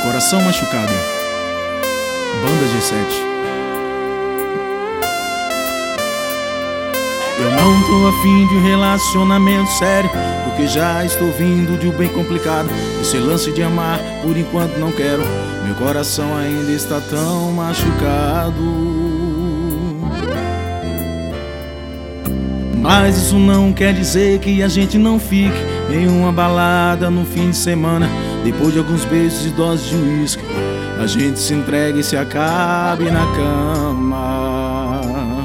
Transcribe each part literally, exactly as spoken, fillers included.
Coração Machucado, Banda G sete. Eu não tô afim de um relacionamento sério, porque já estou vindo de um bem complicado. Esse lance de amar, por enquanto não quero. Meu coração ainda está tão machucado. Mas isso não quer dizer que a gente não fique em uma balada no fim de semana. Depois de alguns beijos e doses de uísque, a gente se entrega e se acabe na cama.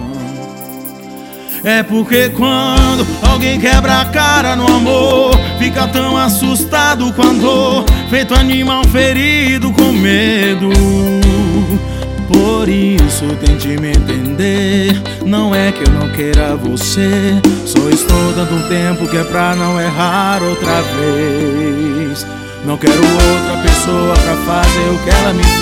É porque quando alguém quebra a cara no amor, fica tão assustado com a dor, feito animal ferido com medo. Por isso tente me entender, não é que eu não queira você, só estou dando um tempo que é pra não errar outra vez. Não quero outra pessoa pra fazer o que ela me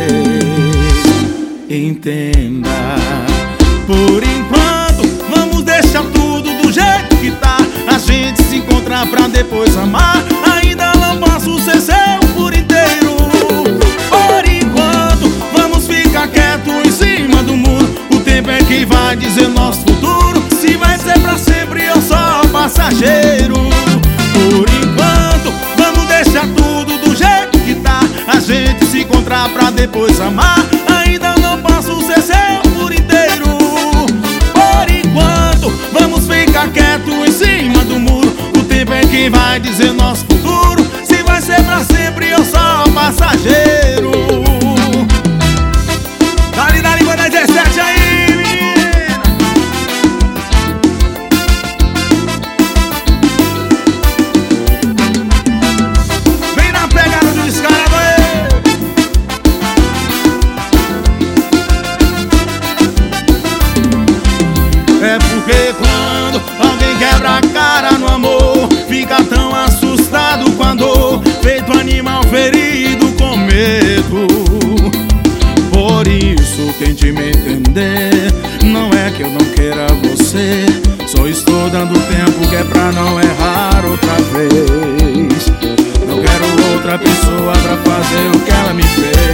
fez. Entenda, por enquanto vamos deixar tudo do jeito que tá. A gente se encontrar pra depois amar. Ainda não posso ser seu por inteiro. Por enquanto vamos ficar quieto em cima do muro. O tempo é que vai dizer nosso futuro, se vai ser pra sempre ou só passageiro. Por enquanto vamos deixar tudo do jeito que tá. A gente se encontrar pra depois amar. Ainda não posso ser seu por inteiro. Por enquanto vamos ficar quieto em cima do muro. O tempo é que vai dizer nosso futuro, se vai ser pra sempre ou só passageiro. Dali, dali, banda G sete aí, menina. Vem na pegada do descarado aí. É porque quando alguém quebra a cara no amor, fica tão assustado com a dor, feito animal ferido com medo. Por isso tente me entender, não é que eu não queira você, só estou dando tempo que é pra não errar outra vez. Não quero outra pessoa pra fazer o que ela me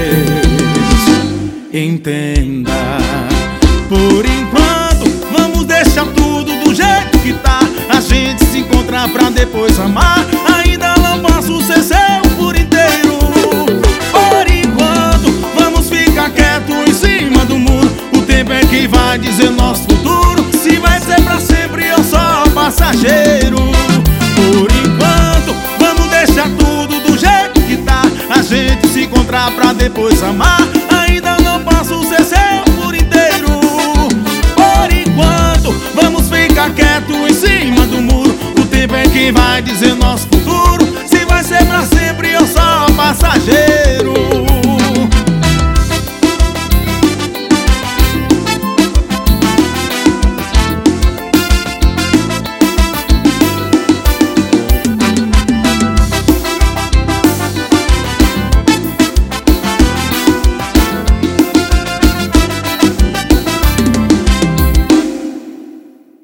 fez. Entenda, por enquanto vamos deixar tudo do jeito que tá. A gente se encontrar pra depois amar. Ainda não posso ser seu por inteiro. Por enquanto vamos ficar quieto em cima do muro. O tempo é que vai dizer nosso futuro, se vai ser pra sempre ou só passageiro. Por enquanto vamos deixar tudo do jeito que tá. A gente se encontrar pra depois amar. Ainda não posso ser seu por inteiro. Por enquanto vamos ficar quieto em cima do muro. O tempo é que vai dizer nosso futuro, se vai ser pra sempre ou só passageiro.